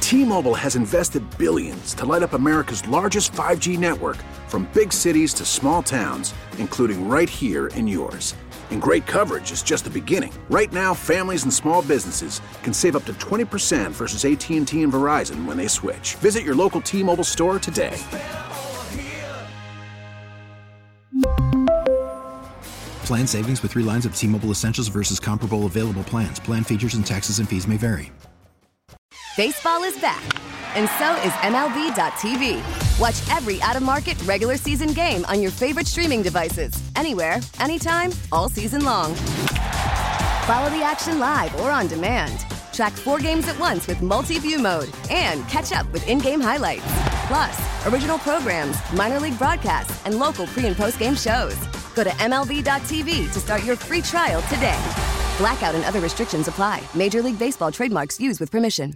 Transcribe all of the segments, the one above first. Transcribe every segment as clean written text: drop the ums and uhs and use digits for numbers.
T-Mobile has invested billions to light up America's largest 5G network, from big cities to small towns, including right here in yours. And great coverage is just the beginning. Right now, families and small businesses can save up to 20% versus AT&T and Verizon when they switch. Visit your local T-Mobile store today. Plan savings with 3 lines of T-Mobile Essentials versus comparable available plans. Plan features and taxes and fees may vary. Baseball is back, and so is MLB.tv. Watch every out-of-market regular season game on your favorite streaming devices, anywhere, anytime, all season long. Follow the action live or on demand. Track 4 games at once with multi-view mode and catch up with in-game highlights. Plus, original programs, minor league broadcasts, and local pre- and post-game shows. Go to MLB.tv to start your free trial today. Blackout and other restrictions apply. Major League Baseball trademarks used with permission.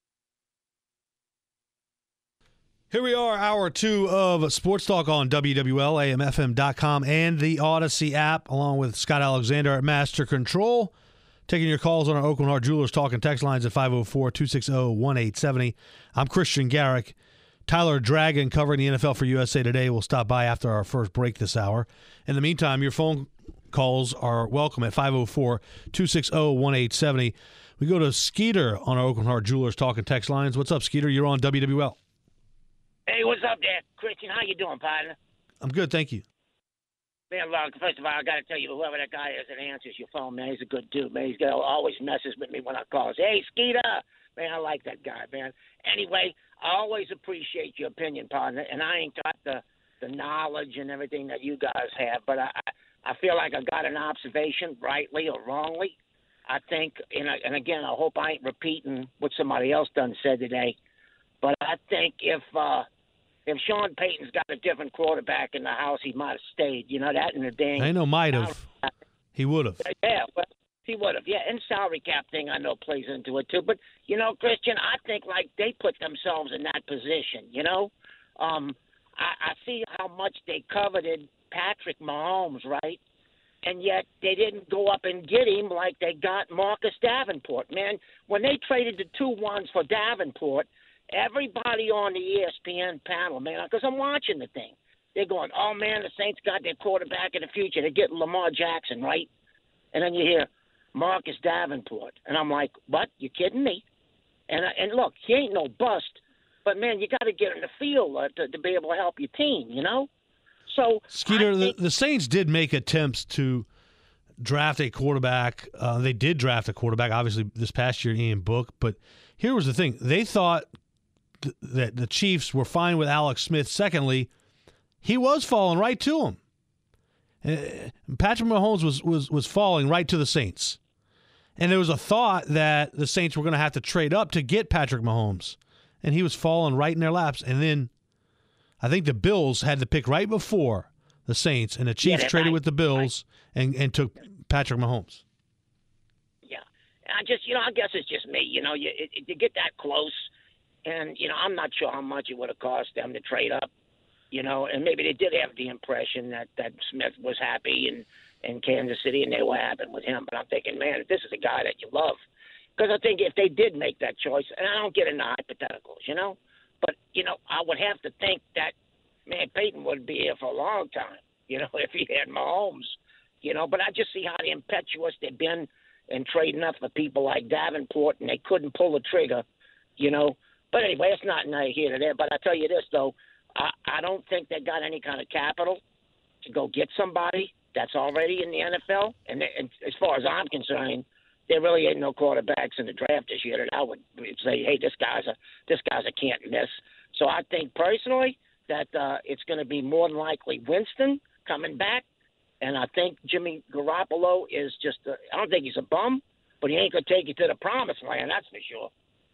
Here we are, hour 2 of Sports Talk on WWL, AMFM.com, and the Odyssey app, along with Scott Alexander at Master Control. Taking your calls on our Oakland Heart Jewelers talk and text lines at 504-260-1870. I'm Christian Garrick. Tyler Dragon, covering the NFL for USA Today, will stop by after our first break this hour. In the meantime, your phone calls are welcome at 504-260-1870. We go to Skeeter on our Oakland Heart Jewelers talk and text lines. What's up, Skeeter? You're on WWL. Hey, what's up there, Christian? How you doing, partner? I'm good, thank you. Man, look, first of all, I got to tell you, whoever that guy is that answers your phone, man, he's a good dude, man. He's always messes with me when I call. Hey, Skeeter! Man, I like that guy, man. Anyway, I always appreciate your opinion, partner, and I ain't got the knowledge and everything that you guys have, but I feel like I got an observation, rightly or wrongly. I think, and again, I hope I ain't repeating what somebody else done said today, but I think if Sean Payton's got a different quarterback in the house, he might have stayed. You know that in the dang. I know, might have. He would have. Yeah, well, he would have. Yeah, and salary cap thing I know plays into it too. But you know, Christian, I think like they put themselves in that position. You know, I see how much they coveted Patrick Mahomes, right? And yet they didn't go up and get him like they got Marcus Davenport. Man, when they traded the 2-1s for Davenport, everybody on the ESPN panel, man, because I'm watching the thing, they're going, oh, man, the Saints got their quarterback in the future. They're getting Lamar Jackson, right? And then you hear Marcus Davenport. And I'm like, what? You kidding me? And look, he ain't no bust, but, man, you got to get in the field to be able to help your team, you know? So, Skeeter, the Saints did make attempts to draft a quarterback. They did draft a quarterback, obviously, this past year, Ian Book. But here was the thing. They thought that the Chiefs were fine with Alex Smith. Secondly, he was falling right to him. Patrick Mahomes was falling right to the Saints. And there was a thought that the Saints were going to have to trade up to get Patrick Mahomes. And he was falling right in their laps. And then I think the Bills had the pick right before the Saints, and the Chiefs traded with the Bills and took Patrick Mahomes. Yeah. I guess it's just me. You know, you get that close. And, you know, I'm not sure how much it would have cost them to trade up, you know, and maybe they did have the impression that Smith was happy in Kansas City and they were happy with him. But I'm thinking, man, this is a guy that you love. Because I think if they did make that choice, and I don't get into hypotheticals, you know, but, you know, I would have to think that, man, Peyton would be here for a long time, you know, if he had Mahomes, you know. But I just see how impetuous they've been in trading up for people like Davenport, and they couldn't pull the trigger, you know. But anyway, it's not neither here nor there. But I tell you this, though, I don't think they got any kind of capital to go get somebody that's already in the NFL. And as far as I'm concerned, there really ain't no quarterbacks in the draft this year that I would say, hey, this guy's a can't miss. So I think personally that it's going to be more than likely Winston coming back. And I think Jimmy Garoppolo is just I don't think he's a bum, but he ain't going to take you to the promised land, that's for sure.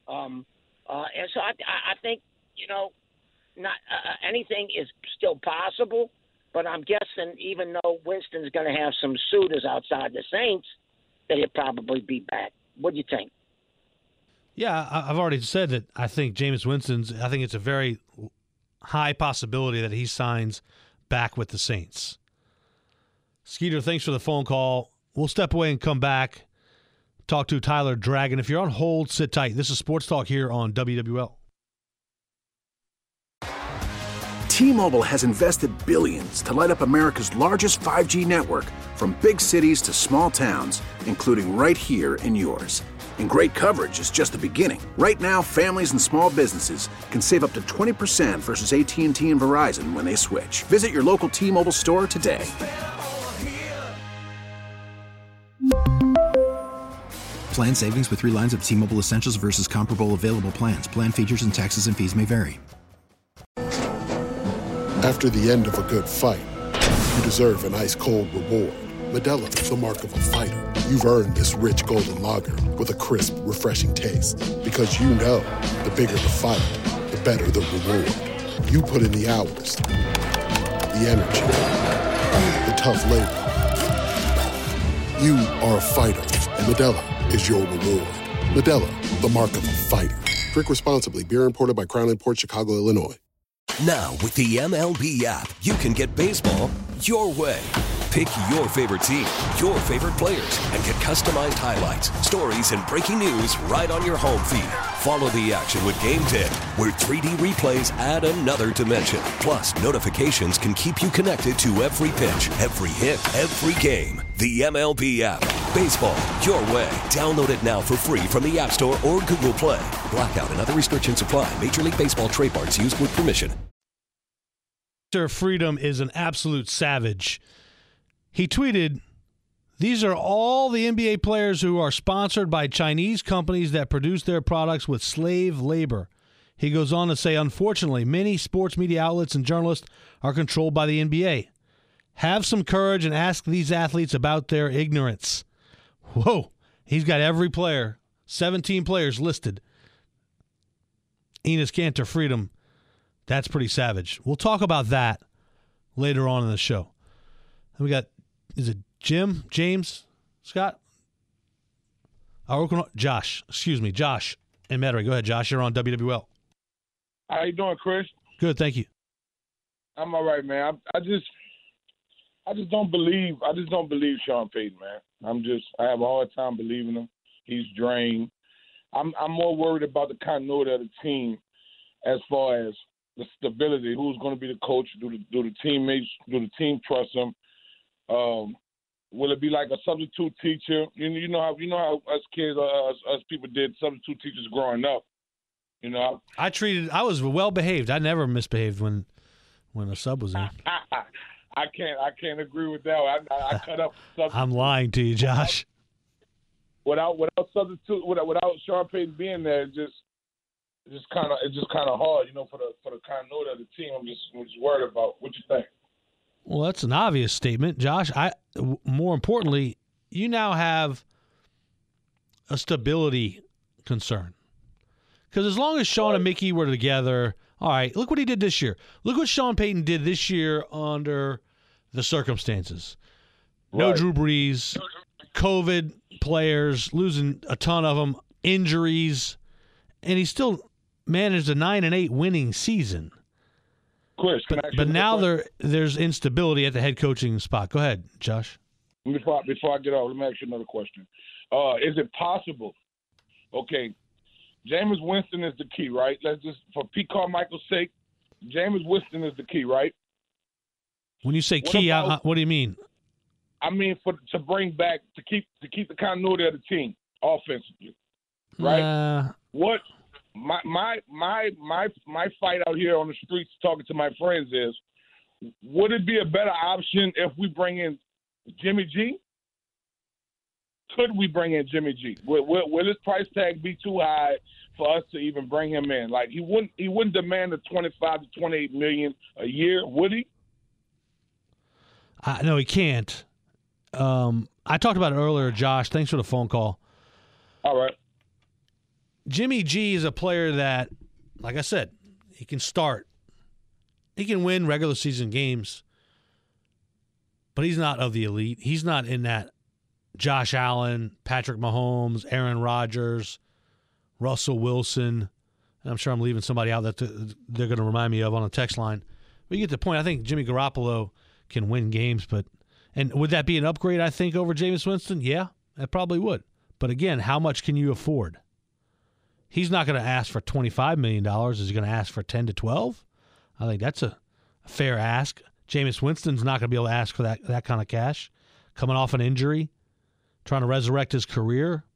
And so I think, you know, not anything is still possible, but I'm guessing even though Winston's going to have some suitors outside the Saints, that he'll probably be back. What do you think? Yeah, I've already said that I think Jameis Winston's – I think it's a very high possibility that he signs back with the Saints. Skeeter, thanks for the phone call. We'll step away and come back. talk to Tyler Dragon. If you're on hold, sit tight. This is Sports Talk here on WWL. T-Mobile has invested billions to light up America's largest 5G network, from big cities to small towns, including right here in yours. And great coverage is just the beginning. Right now, families and small businesses can save up to 20% versus AT&T and Verizon when they switch. Visit your local T-Mobile store today. Plan savings with 3 lines of T-Mobile Essentials versus comparable available plans. Plan features and taxes and fees may vary. After the end of a good fight, you deserve an ice-cold reward. Modelo is the mark of a fighter. You've earned this rich golden lager with a crisp, refreshing taste. Because you know, the bigger the fight, the better the reward. You put in the hours, the energy, the tough labor. You are a fighter, and Modelo is your reward. Modelo, the mark of a fighter. Drink responsibly. Beer imported by Crown Imports, Chicago, Illinois. Now, with the MLB app, you can get baseball your way. Pick your favorite team, your favorite players, and get customized highlights, stories, and breaking news right on your home feed. Follow the action with Game 10, where 3D replays add another dimension. Plus, notifications can keep you connected to every pitch, every hit, every game. The MLB app. Baseball your way. Download it now for free from the App Store or Google Play. Blackout and other restrictions apply. Major League Baseball trademarks used with permission. Mr. Freedom is an absolute savage. He tweeted, "These are all the NBA players who are sponsored by Chinese companies that produce their products with slave labor." He goes on to say, "Unfortunately, many sports media outlets and journalists are controlled by the NBA. Have some courage and ask these athletes about their ignorance." Whoa. He's got every player, 17 players listed. Enes Kanter Freedom. That's pretty savage. We'll talk about that later on in the show. And we got, is it James, Scott? Josh and Metairie. Go ahead, Josh. You're on WWL. How you doing, Chris? Good, thank you. I'm all right, man. I just don't believe Sean Payton, man. I have a hard time believing him. He's drained. I'm more worried about the continuity of the team as far as the stability. Who's going to be the coach? Do the teammates? Do the team trust him? Will it be like a substitute teacher? You know how us kids, us people did substitute teachers growing up. You know, I was well behaved. I never misbehaved when a sub was in. I can't agree with that. I cut up. I'm lying to you, Josh. Without substitute, without Sean Payton being there, it's just kind of hard, for the continuity of the team. I'm just worried about. What you think? Well, that's an obvious statement, Josh. More importantly, you now have a stability concern. Because as long as Sean and Mickey were together, all right, look what he did this year. Look what Sean Payton did this year under the circumstances. No Drew Brees, COVID players, losing a ton of them, injuries, and he still managed a 9-8 winning season. Chris, but now there's instability at the head coaching spot. Go ahead, Josh. Before I get off, let me ask you another question. Is it possible? Okay, Jameis Winston is the key, right? Let's just, for Pete Carmichael's sake, Jameis Winston is the key, right? When you say key, what do you mean? I mean to bring back to keep the continuity of the team offensively, right? What? My fight out here on the streets talking to my friends is, would it be a better option if we bring in Jimmy G? Could we bring in Jimmy G? Will his price tag be too high for us to even bring him in? Like he wouldn't demand the $25 to $28 million a year, would he? No, he can't. I talked about it earlier, Josh. Thanks for the phone call. All right. Jimmy G is a player that, like I said, he can start. He can win regular season games, but he's not of the elite. He's not in that Josh Allen, Patrick Mahomes, Aaron Rodgers, Russell Wilson. And I'm sure I'm leaving somebody out that they're going to remind me of on a text line. But you get the point. I think Jimmy Garoppolo can win games, and would that be an upgrade, I think, over Jameis Winston? Yeah, that probably would. But again, how much can you afford? He's not going to ask for $25 million. Is he going to ask for 10 to 12? I think that's a fair ask. Jameis Winston's not going to be able to ask for that kind of cash. Coming off an injury, trying to resurrect his career.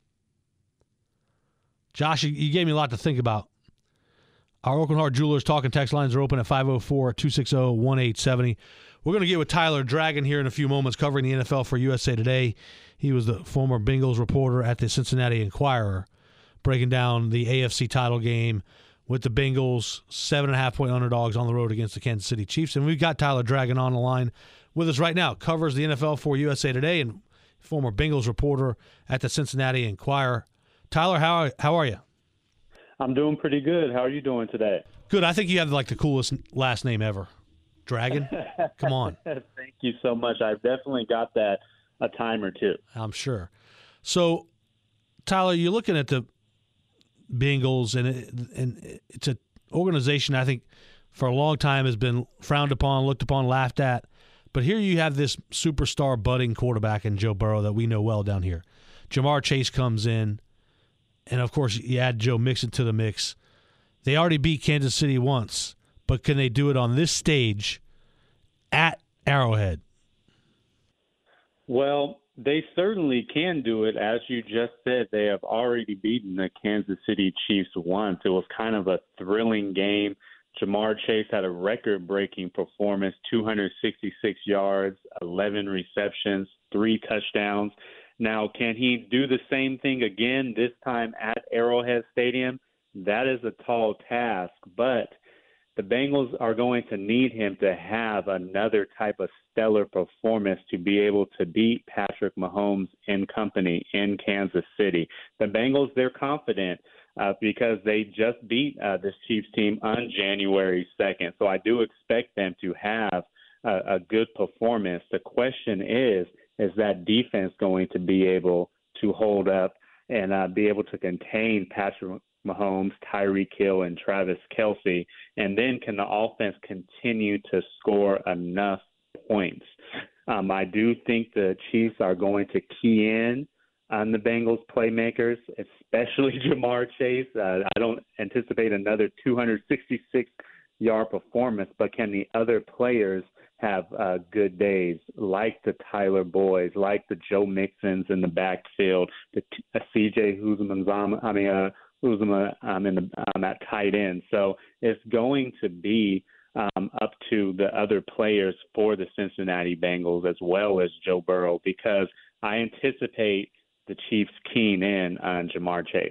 Josh, you gave me a lot to think about. Our Aucoin Hart Jewelers talking text lines are open at 504-260-1870. We're going to get with Tyler Dragon here in a few moments, covering the NFL for USA Today. He was the former Bengals reporter at the Cincinnati Enquirer, breaking down the AFC title game with the Bengals, 7.5-point underdogs on the road against the Kansas City Chiefs. And we've got Tyler Dragon on the line with us right now. Covers the NFL for USA Today and former Bengals reporter at the Cincinnati Enquirer. Tyler, how are you? I'm doing pretty good. How are you doing today? Good. I think you have like the coolest last name ever. Dragon? Come on. Thank you so much. I've definitely got that a time or two. I'm sure. So, Tyler, you're looking at the Bengals, and it's an organization I think for a long time has been frowned upon, looked upon, laughed at. But here you have this superstar budding quarterback in Joe Burrow that we know well down here. Ja'Marr Chase comes in, and of course you add Joe Mixon to the mix. They already beat Kansas City once, but can they do it on this stage at Arrowhead? Well, they certainly can do it. As you just said, they have already beaten the Kansas City Chiefs once. It was kind of a thrilling game. Ja'Marr Chase had a record-breaking performance, 266 yards, 11 receptions, 3 touchdowns. Now, can he do the same thing again, this time at Arrowhead Stadium? That is a tall task, but the Bengals are going to need him to have another type of stellar performance to be able to beat Patrick Mahomes and company in Kansas City. The Bengals, they're confident because they just beat this Chiefs team on January 2nd. So I do expect them to have a good performance. The question is that defense going to be able to hold up and be able to contain Patrick Mahomes, Tyreek Hill, and Travis Kelce? And then can the offense continue to score enough points? I do think the Chiefs are going to key in on the Bengals playmakers, especially Ja'Marr Chase. I don't anticipate another 266-yard performance, but can the other players have good days, like the Tyler Boyds, like the Joe Mixons in the backfield, the C.J. Uzomah at tight end. So it's going to be up to the other players for the Cincinnati Bengals as well as Joe Burrow, because I anticipate the Chiefs keying in on Ja'Marr Chase.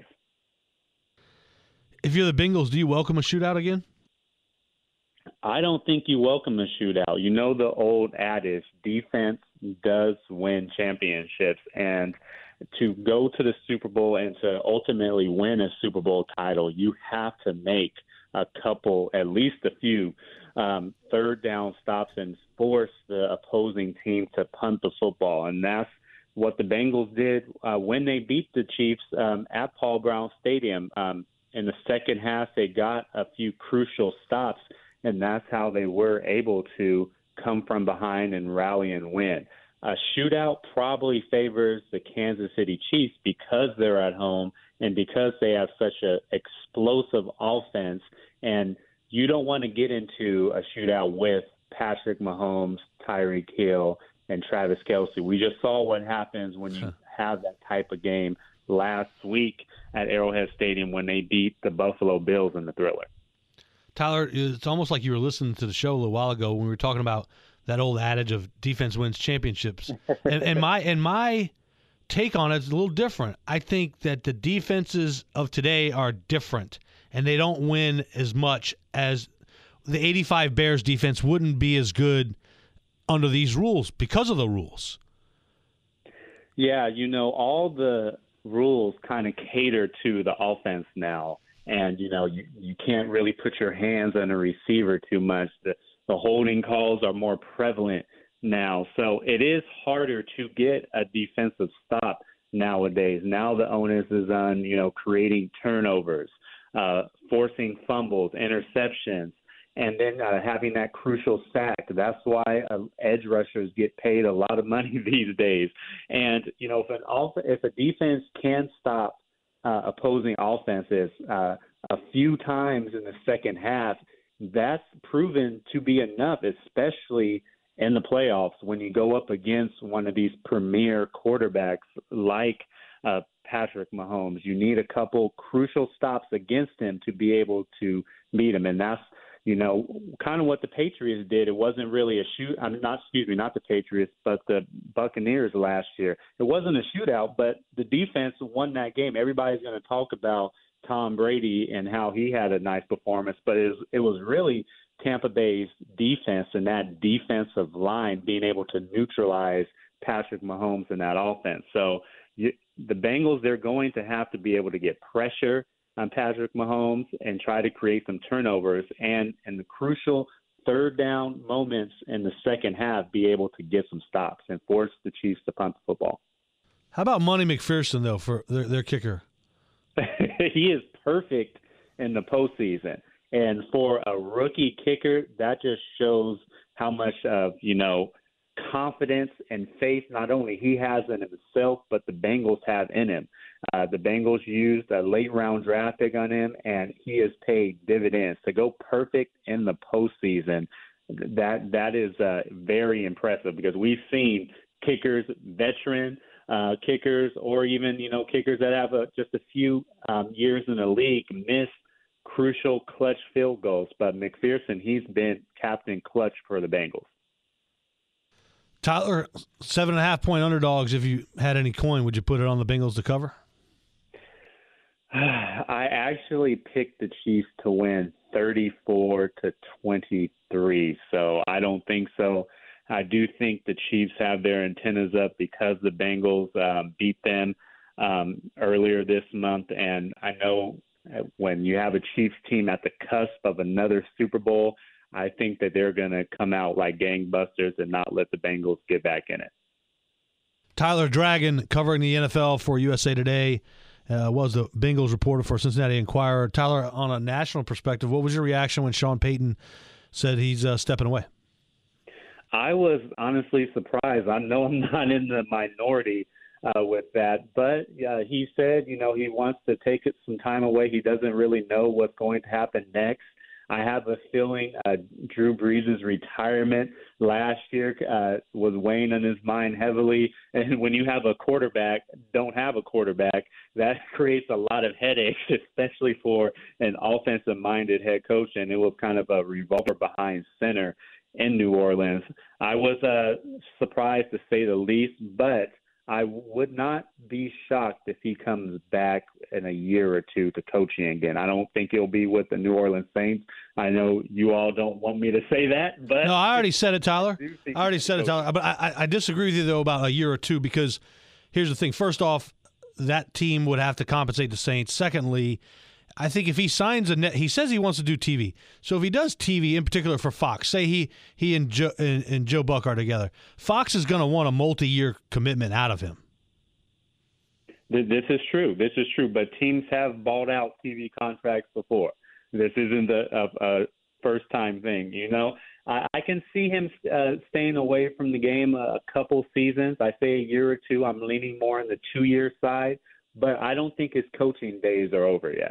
If you're the Bengals, do you welcome a shootout again? I don't think you welcome a shootout. You know the old adage, defense does win championships. And to go to the Super Bowl and to ultimately win a Super Bowl title, you have to make a couple, at least a few, third down stops and force the opposing team to punt the football. And that's what the Bengals did when they beat the Chiefs at Paul Brown Stadium. In the second half, they got a few crucial stops, and that's how they were able to come from behind and rally and win. A shootout probably favors the Kansas City Chiefs because they're at home and because they have such an explosive offense. And you don't want to get into a shootout with Patrick Mahomes, Tyreek Hill, and Travis Kelce. We just saw what happens when you have that type of game last week at Arrowhead Stadium when they beat the Buffalo Bills in the Thriller. Tyler, it's almost like you were listening to the show a little while ago when we were talking about that old adage of defense wins championships. and my take on it is a little different. I think that the defenses of today are different, and they don't win as much as the 85 Bears defense wouldn't be as good under these rules because of the rules. Yeah, you know, all the rules kind of cater to the offense now. And, you know, you can't really put your hands on a receiver too much. The holding calls are more prevalent now. So it is harder to get a defensive stop nowadays. Now the onus is on, you know, creating turnovers, forcing fumbles, interceptions. and then having that crucial sack. That's why edge rushers get paid a lot of money these days. And, if a defense can stop opposing offenses a few times in the second half, that's proven to be enough, especially in the playoffs when you go up against one of these premier quarterbacks like Patrick Mahomes. You need a couple crucial stops against him to be able to beat him. And that's, kind of what the Patriots did. It wasn't really not the Patriots, but the Buccaneers last year. It wasn't a shootout, but the defense won that game. Everybody's going to talk about Tom Brady and how he had a nice performance, but it was really Tampa Bay's defense and that defensive line being able to neutralize Patrick Mahomes in that offense. So the Bengals, they're going to have to be able to get pressure on Patrick Mahomes and try to create some turnovers, and in the crucial third down moments in the second half, be able to get some stops and force the Chiefs to punt the football. How about Monty McPherson, though, for their kicker? He is perfect in the postseason. And for a rookie kicker, that just shows how much of, confidence and faith not only he has in himself, but the Bengals have in him. The Bengals used a late-round draft pick on him, and he has paid dividends. To go perfect in the postseason, that is very impressive, because we've seen kickers, veteran kickers, or even, kickers that have just a few years in the league miss crucial clutch field goals. But McPherson, he's been Captain Clutch for the Bengals. Tyler, 7.5-point underdogs. If you had any coin, would you put it on the Bengals to cover? I actually picked the Chiefs to win 34-23, so I don't think so. I do think the Chiefs have their antennas up because the Bengals beat them earlier this month, and I know when you have a Chiefs team at the cusp of another Super Bowl, I think that they're going to come out like gangbusters and not let the Bengals get back in it. Tyler Dragon, covering the NFL for USA Today, was the Bengals reporter for Cincinnati Enquirer. Tyler, on a national perspective, what was your reaction when Sean Payton said he's stepping away? I was honestly surprised. I know I'm not in the minority with that, but he said, he wants to take some time away. He doesn't really know what's going to happen next. I have a feeling Drew Brees' retirement last year was weighing on his mind heavily. And when you have don't have a quarterback, that creates a lot of headaches, especially for an offensive-minded head coach. And it was kind of a revolver behind center in New Orleans. I was surprised, to say the least, but I would not be shocked if he comes back in a year or two to coaching again. I don't think he'll be with the New Orleans Saints. I know you all don't want me to say that, but no, I already said it, Tyler. But I disagree with you, though, about a year or two, because here's the thing. First off, that team would have to compensate the Saints. Secondly, I think if he signs he says he wants to do TV. So if he does TV, in particular for Fox, say he and Joe Buck are together, Fox is going to want a multi-year commitment out of him. This is true. But teams have bought out TV contracts before. This isn't a first-time thing. I can see him staying away from the game a couple seasons. I say a year or two. I'm leaning more on the 2-year side, but I don't think his coaching days are over yet.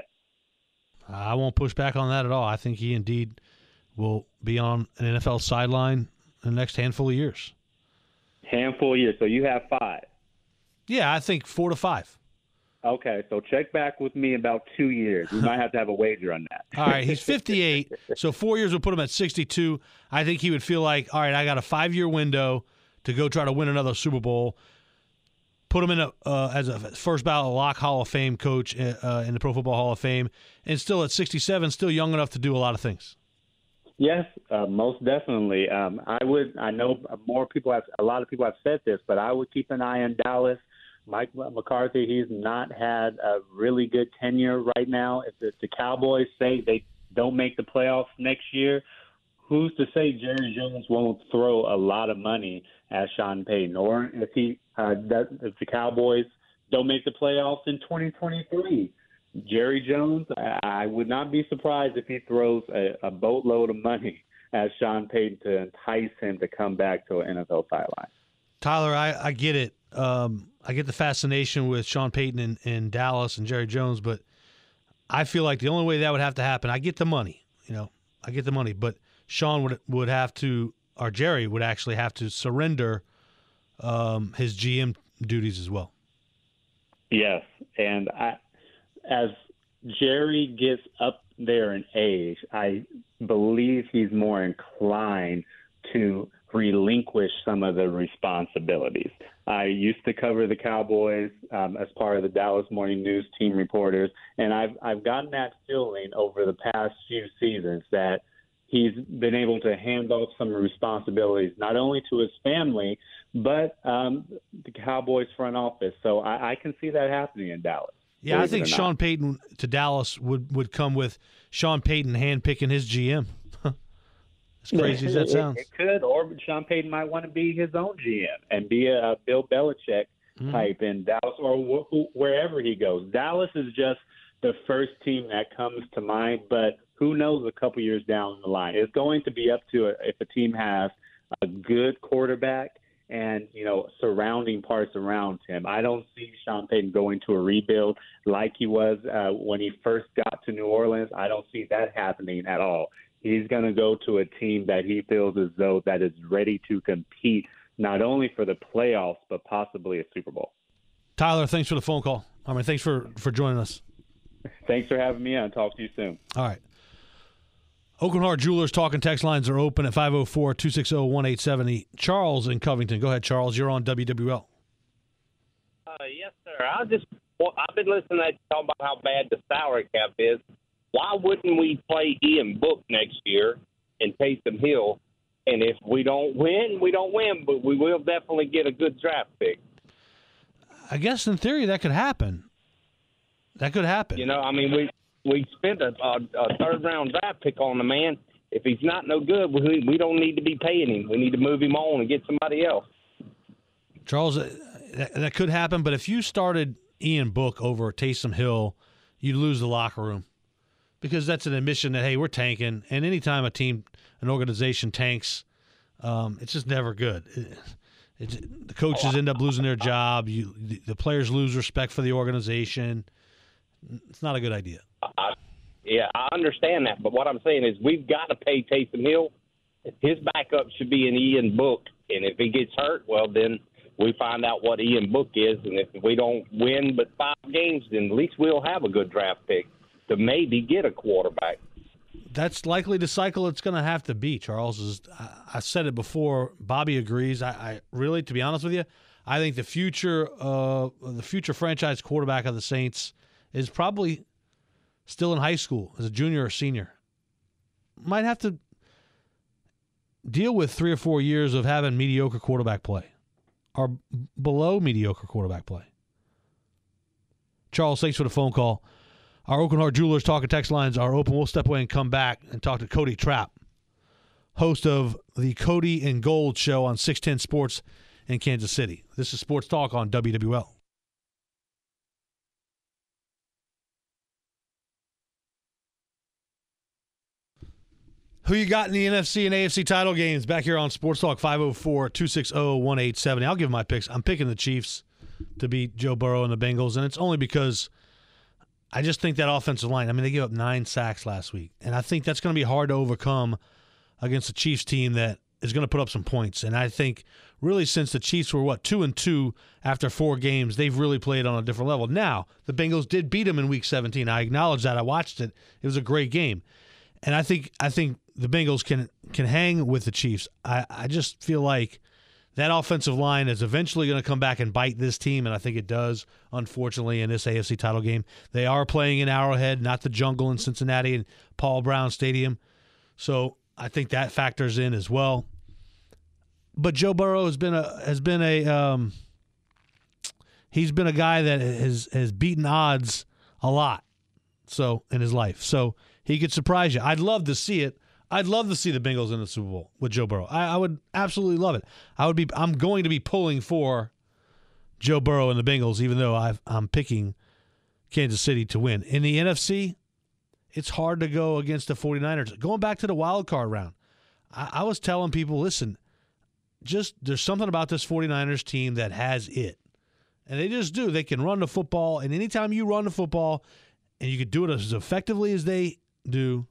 I won't push back on that at all. I think he indeed will be on an NFL sideline in the next handful of years. Handful of years. So you have 5. Yeah, I think 4 to 5. Okay, so check back with me about 2 years. We might have to have a wager on that. All right, he's 58, so 4 years will put him at 62. I think he would feel like, all right, I got a 5-year window to go try to win another Super Bowl. Put him in as a first ballot lock Hall of Fame coach in the Pro Football Hall of Fame, and still at 67, still young enough to do a lot of things. Yes, most definitely. I know a lot of people have said this, but I would keep an eye on Dallas. Mike McCarthy, he's not had a really good tenure right now. If the Cowboys say they don't make the playoffs next year, who's to say Jerry Jones won't throw a lot of money at Sean Payton? Or if the Cowboys don't make the playoffs in 2023, Jerry Jones, I would not be surprised if he throws a boatload of money at Sean Payton to entice him to come back to an NFL sideline. Tyler, I get it. I get the fascination with Sean Payton in Dallas and Jerry Jones, but I feel like the only way that would have to happen, I get the money, but Sean would have to, or Jerry would actually have to surrender his GM duties as well. Yes, and as Jerry gets up there in age, I believe he's more inclined to relinquish some of the responsibilities. I used to cover the Cowboys as part of the Dallas Morning News team reporters, and I've gotten that feeling over the past few seasons that he's been able to hand off some responsibilities not only to his family, but the Cowboys front office. So I can see that happening in Dallas. Yeah, I think Sean Payton to Dallas would come with Sean Payton handpicking his GM. As crazy as that sounds. It could, or Sean Payton might want to be his own GM and be a Bill Belichick type in Dallas or wherever he goes. Dallas is just the first team that comes to mind, but who knows a couple years down the line. It's going to be up to if a team has a good quarterback and, surrounding parts around him. I don't see Sean Payton going to a rebuild like he was when he first got to New Orleans. I don't see that happening at all. He's going to go to a team that he feels as though that is ready to compete not only for the playoffs, but possibly a Super Bowl. Tyler, thanks for the phone call. Thanks for joining us. Thanks for having me on. Talk to you soon. All right. Oakland Heart Jewelers talking text lines are open at 504-260-1870. Charles in Covington. Go ahead, Charles. You're on WWL. Yes, sir. I've been listening to you talk about how bad the salary cap is. Why wouldn't we play Ian Book next year and Taysom Hill? And if we don't win, we don't win, but we will definitely get a good draft pick. I guess in theory that could happen. That could happen. We spent a third-round draft pick on the man. If he's not no good, we don't need to be paying him. We need to move him on and get somebody else. Charles, that could happen, but if you started Ian Book over Taysom Hill, you'd lose the locker room because that's an admission that, hey, we're tanking. And anytime an organization tanks, it's just never good. The coaches end up losing their job. The players lose respect for the organization. It's not a good idea. I understand that, but what I'm saying is we've got to pay Taysom Hill. His backup should be an Ian Book, and if he gets hurt, well, then we find out what Ian Book is, and if we don't win but 5 games, then at least we'll have a good draft pick to maybe get a quarterback. That's likely the cycle it's going to have to be, Charles. I said it before. Bobby agrees. I really, to be honest with you, I think the future franchise quarterback of the Saints is probably still in high school as a junior or senior. Might have to deal with 3 or 4 years of having mediocre quarterback play or below mediocre quarterback play. Charles, thanks for the phone call. Our Oakland Heart Jewelers talking text lines are open. We'll step away and come back and talk to Cody Trapp, host of the Cody and Gold Show on 610 Sports in Kansas City. This is Sports Talk on WWL. Who you got in the NFC and AFC title games back here on Sports Talk 504-260-1870. I'll give my picks. I'm picking the Chiefs to beat Joe Burrow and the Bengals, and it's only because I just think that offensive line, they gave up 9 sacks last week, and I think that's going to be hard to overcome against a Chiefs team that is going to put up some points. And I think really since the Chiefs were, 2-2 after 4 games, they've really played on a different level. Now, the Bengals did beat them in Week 17. I acknowledge that. I watched it. It was a great game. And I think the Bengals can hang with the Chiefs. I just feel like that offensive line is eventually going to come back and bite this team, and I think it does, unfortunately, in this AFC title game. They are playing in Arrowhead, not the Jungle in Cincinnati and Paul Brown Stadium. So I think that factors in as well. But Joe Burrow has been a guy that has beaten odds a lot in his life. So he could surprise you. I'd love to see it. I'd love to see the Bengals in the Super Bowl with Joe Burrow. I would absolutely love it. I'm going to be pulling for Joe Burrow and the Bengals, even though I'm picking Kansas City to win. In the NFC, it's hard to go against the 49ers. Going back to the wild card round, I was telling people, listen, just there's something about this 49ers team that has it. And they just do. They can run the football, and anytime you run the football and you can do it as effectively as they do,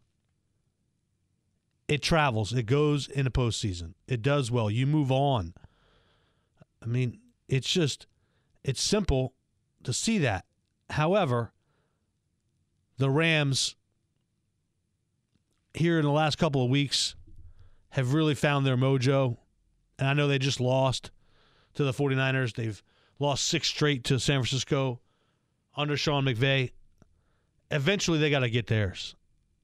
it travels. It goes in the postseason. It does well. You move on. I mean, it's simple to see that. However, the Rams here in the last couple of weeks have really found their mojo. And I know they just lost to the 49ers. They've lost 6 straight to San Francisco under Sean McVay. Eventually, they got to get theirs.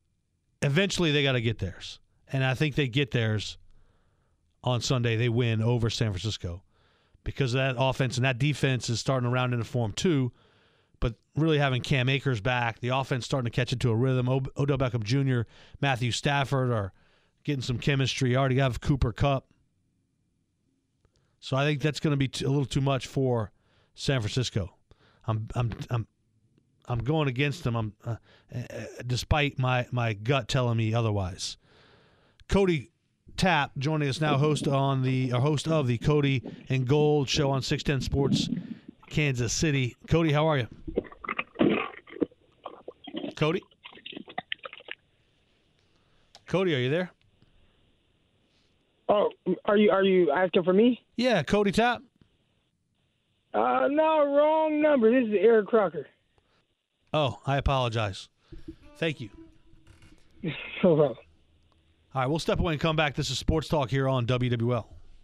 And I think they get theirs on Sunday. They win over San Francisco because that offense and that defense is starting to round into form too. But really having Cam Akers back, the offense starting to catch into a rhythm. Odell Beckham Jr., Matthew Stafford are getting some chemistry. You already have Cooper Kupp. So I think that's going to be a little too much for San Francisco. I'm going against them. Despite my gut telling me otherwise. Cody Tapp joining us now, host of the Cody and Gold show on 610 Sports Kansas City. Cody, how are you? Cody, are you there? Oh, are you asking for me? Yeah, Cody Tapp. No, wrong number. This is Eric Crocker. Oh, I apologize. Thank you. No problem. All right, we'll step away and come back. This is Sports Talk here on WWL.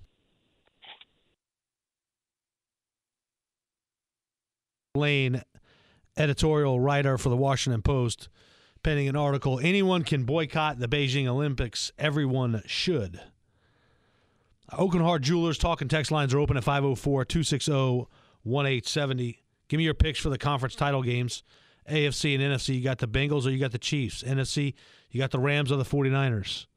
Lane, editorial writer for the Washington Post, penning an article, "Anyone can boycott the Beijing Olympics. Everyone should." Oakland Heart Jewelers talk and text lines are open at 504-260-1870. Give me your picks for the conference title games. AFC and NFC, you got the Bengals or you got the Chiefs. NFC, you got the Rams or the 49ers.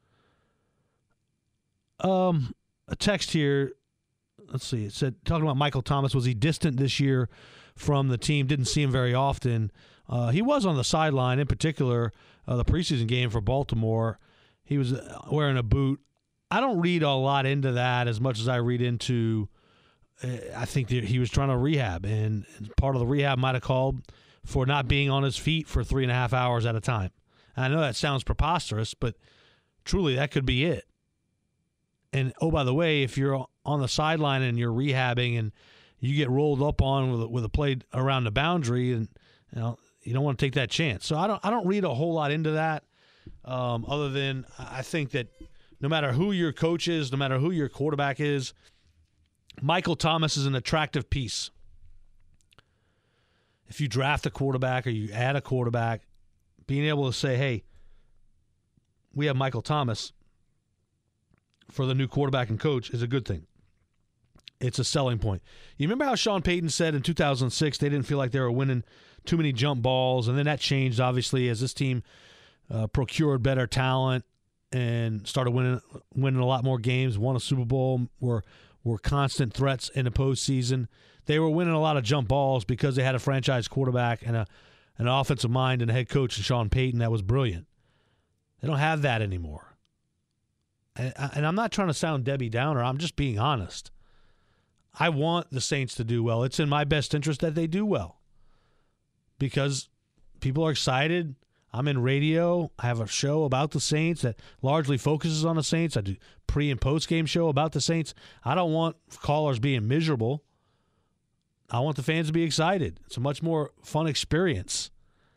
A text here, let's see, it said, talking about Michael Thomas, was he distant this year from the team? Didn't see him very often. He was on the sideline, in particular, the preseason game for Baltimore. He was wearing a boot. I don't read a lot into that as much as I read into, I think that he was trying to rehab, and part of the rehab might have called for not being on his feet for 3.5 hours at a time. And I know that sounds preposterous, but truly that could be it. And, oh, by the way, if you're on the sideline and you're rehabbing and you get rolled up on with a play around the boundary, and you don't want to take that chance. So I don't read a whole lot into that, other than I think that no matter who your coach is, no matter who your quarterback is, Michael Thomas is an attractive piece. If you draft a quarterback or you add a quarterback, being able to say, hey, we have Michael Thomas for the new quarterback and coach is a good thing. It's a selling point. You remember how Sean Payton said in 2006 they didn't feel like they were winning too many jump balls, and then that changed, obviously, as this team procured better talent and started winning a lot more games, won a Super Bowl, were constant threats in the postseason. They were winning a lot of jump balls because they had a franchise quarterback and an offensive mind and a head coach, Sean Payton, that was brilliant. They don't have that anymore. And I'm not trying to sound Debbie Downer. I'm just being honest. I want the Saints to do well. It's in my best interest that they do well because people are excited. I'm in radio. I have a show about the Saints that largely focuses on the Saints. I do pre- and post-game show about the Saints. I don't want callers being miserable. I want the fans to be excited. It's a much more fun experience.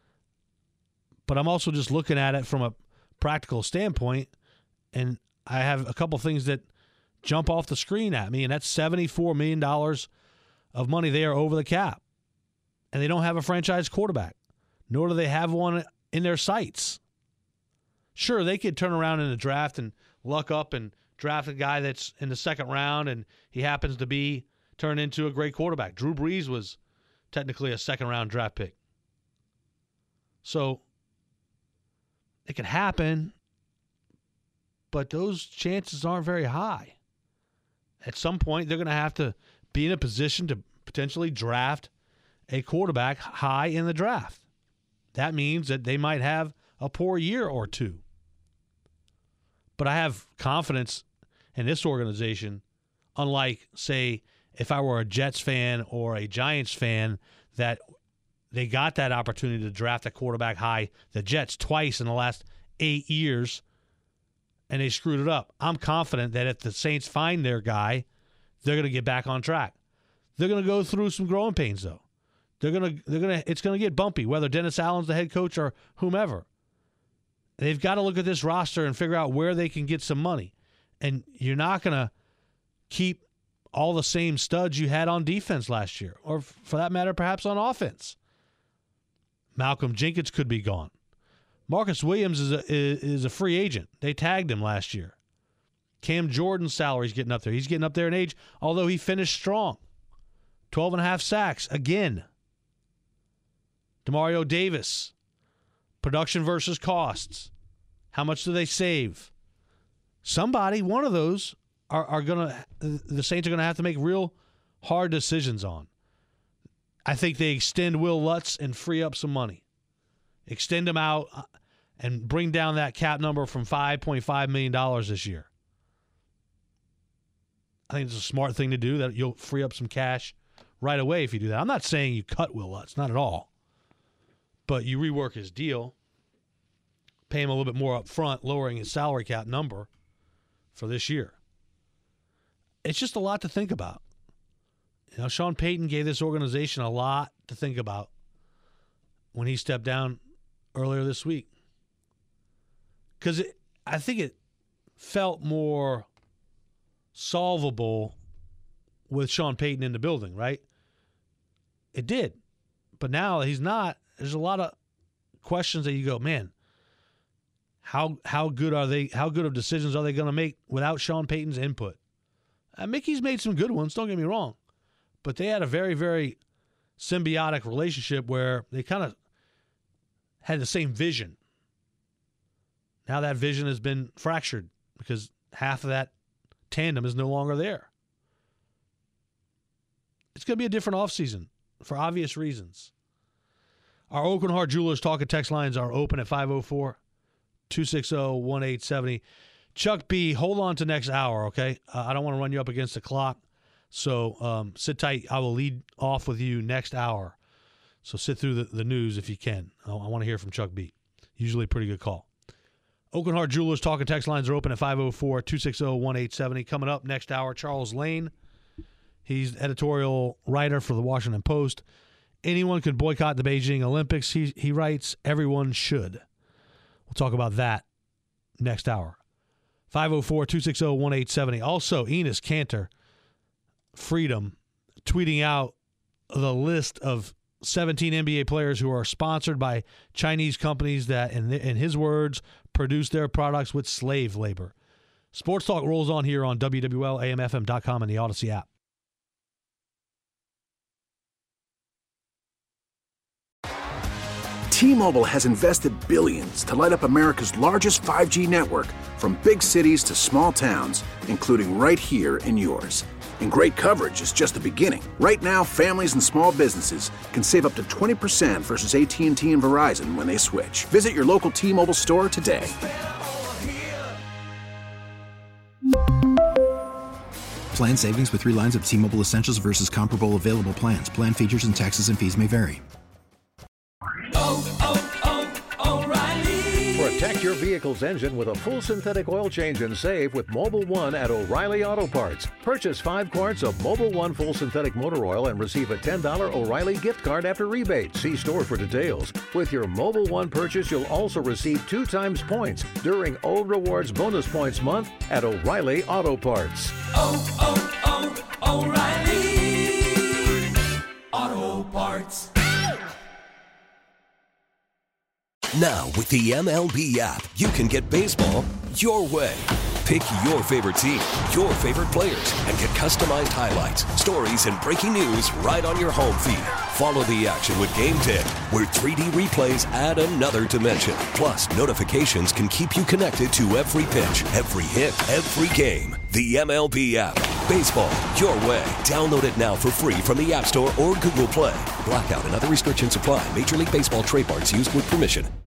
But I'm also just looking at it from a practical standpoint, and I have a couple things that jump off the screen at me, and that's $74 million of money there over the cap. And they don't have a franchise quarterback, nor do they have one in their sights. Sure, they could turn around in the draft and luck up and draft a guy that's in the second round, and he happens to be turned into a great quarterback. Drew Brees was technically a second-round draft pick. So it could happen, but those chances aren't very high. At some point, they're going to have to be in a position to potentially draft a quarterback high in the draft. That means that they might have a poor year or two. But I have confidence in this organization, unlike, say, if I were a Jets fan or a Giants fan, that they got that opportunity to draft a quarterback high, the Jets, twice in the last 8 years, and they screwed it up. I'm confident that if the Saints find their guy, they're going to get back on track. They're going to go through some growing pains, though. It's going to get bumpy, whether Dennis Allen's the head coach or whomever. They've got to look at this roster and figure out where they can get some money. And you're not going to keep all the same studs you had on defense last year, or for that matter, perhaps on offense. Malcolm Jenkins could be gone. Marcus Williams is a free agent. They tagged him last year. Cam Jordan's salary's getting up there. He's getting up there in age, although he finished strong. 12.5 sacks again. Demario Davis. Production versus costs. How much do they save? Somebody, one of those, the Saints are going to have to make real hard decisions on. I think they extend Will Lutz and free up some money. Extend him out and bring down that cap number from $5.5 million this year. I think it's a smart thing to do, that you'll free up some cash right away if you do that. I'm not saying you cut Will Lutz, not at all. But you rework his deal, pay him a little bit more up front, lowering his salary cap number for this year. It's just a lot to think about. You know, Sean Payton gave this organization a lot to think about when he stepped down earlier this week. Because I think it felt more solvable with Sean Payton in the building, right? It did. But now he's not. There's a lot of questions that you go, man, how good are they? How good of decisions are they going to make without Sean Payton's input? Mickey's made some good ones, don't get me wrong. But they had a very, very symbiotic relationship where they kind of had the same vision. Now that vision has been fractured because half of that tandem is no longer there. It's going to be a different offseason for obvious reasons. Our Oakland Heart Jewelers talk and text lines are open at 504-260-1870. Chuck B, hold on to next hour, okay? I don't want to run you up against the clock, so sit tight. I will lead off with you next hour. So sit through the news if you can. I want to hear from Chuck B. Usually a pretty good call. Oakland Heart Jewelers talk and text lines are open at 504-260-1870. Coming up next hour, Charles Lane. He's editorial writer for the Washington Post. Anyone could boycott the Beijing Olympics. He writes, everyone should. We'll talk about that next hour. 504-260-1870. Also, Enes Kanter, Freedom, tweeting out the list of 17 NBA players who are sponsored by Chinese companies that, in his words, produce their products with slave labor. Sports Talk rolls on here on WWL-AMFM.com and the Odyssey app. T-Mobile has invested billions to light up America's largest 5G network, from big cities to small towns, including right here in yours. And great coverage is just the beginning. Right now, families and small businesses can save up to 20% versus AT&T and Verizon when they switch. Visit your local T-Mobile store today. Plan savings with 3 lines of T-Mobile Essentials versus comparable available plans. Plan features and taxes and fees may vary. Protect your vehicle's engine with a full synthetic oil change and save with Mobil 1 at O'Reilly Auto Parts. Purchase 5 quarts of Mobil 1 full synthetic motor oil and receive a $10 O'Reilly gift card after rebate. See store for details. With your Mobil 1 purchase, you'll also receive 2 times points during O Rewards Bonus Points Month at O'Reilly Auto Parts. O'Reilly Auto Parts. Now, with the MLB app, you can get baseball your way. Pick your favorite team, your favorite players, and get customized highlights, stories, and breaking news right on your home feed. Follow the action with Game 10, where 3D replays add another dimension. Plus, notifications can keep you connected to every pitch, every hit, every game. The MLB app. baseball your way. Download it now for free from the App Store or Google Play. Blackout and other restrictions apply. Major League Baseball trademarks used with permission.